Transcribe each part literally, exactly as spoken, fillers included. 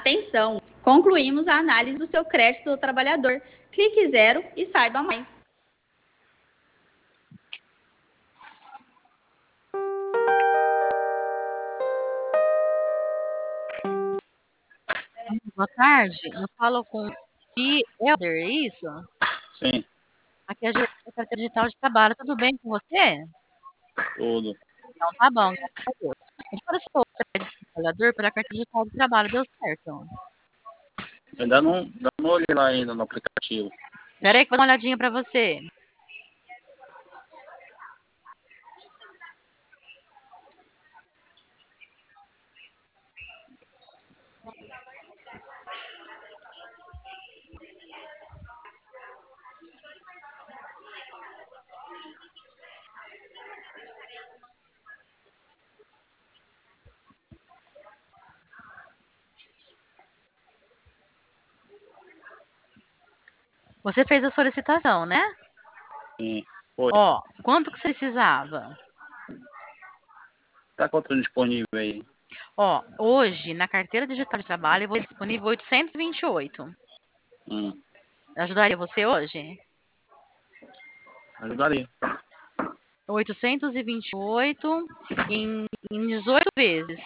Atenção! Concluímos a análise do seu crédito do trabalhador. Clique zero e saiba mais. Boa tarde, eu falo com o Helder, é isso? Sim. Aqui é a Secretaria Digital de Trabalho, tudo bem com você? Tudo. Então tá bom, graças a Deus. A gente começou o crédito do trabalhador pela Carta Digital de Trabalho, deu certo. Ainda não, ainda não olhei lá ainda no aplicativo. Espera aí que eu vou dar uma olhadinha pra você. Você fez a solicitação, né? Sim. Foi. Ó, quanto que você precisava? Tá quanto disponível aí? Ó, hoje, na carteira digital de trabalho, eu vou disponível oitocentos e vinte e oito. Hum. Ajudaria você hoje? Ajudaria. oitocentos e vinte e oito em, em dezoito vezes.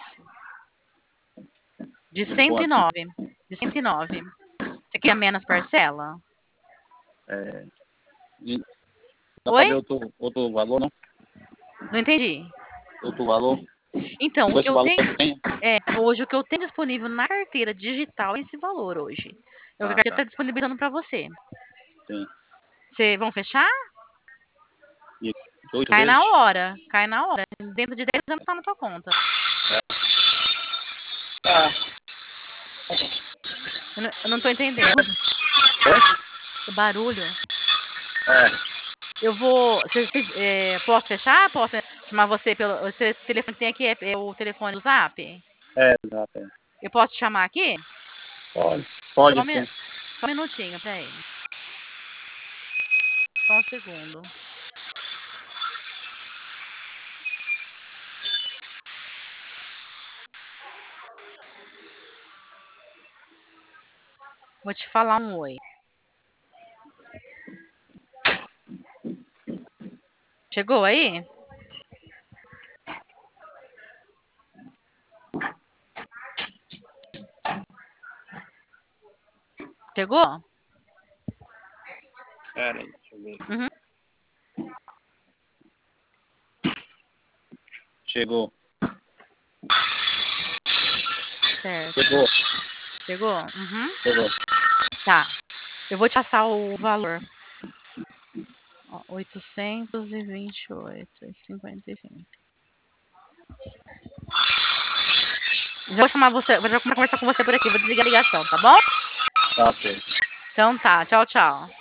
De De cento e quanto? nove. De cento e nove. Você quer menos parcela? É. de- Dá pra Oi? ver outro, outro valor, não? Não entendi. Outro valor? Então, o que Esse eu valor tenho que tem? é, hoje o que eu tenho disponível na carteira digital é esse valor hoje. É o que a Ah, carteira tá. está disponibilizando para você. Sim. Vocês vão fechar? E oito Cai na vezes? hora. Cai na hora. Dentro de dez anos tá na tua conta. Ah. Eu não, eu não tô entendendo. É? O barulho. É. Eu vou. Cê, cê, é, posso fechar? Posso chamar você pelo. Esse telefone que tem aqui é, é o telefone do Zap? É, exato. É. Eu posso te chamar aqui? Pode. Só Pode um, mi- sim. só um minutinho, peraí. Só um segundo. Vou te falar um oi. Chegou aí? Chegou? Pera aí, deixa eu ver. Uhum. Chegou. Certo. Chegou. Chegou? Uhum. Chegou. Tá. Eu vou te passar o valor. Ó, oitocentos e vinte e oito e cinquenta e cinco. Já vou chamar você, vou já conversar com você por aqui. Vou desligar a ligação, tá bom? Tá, ok. Então tá. Tchau, tchau.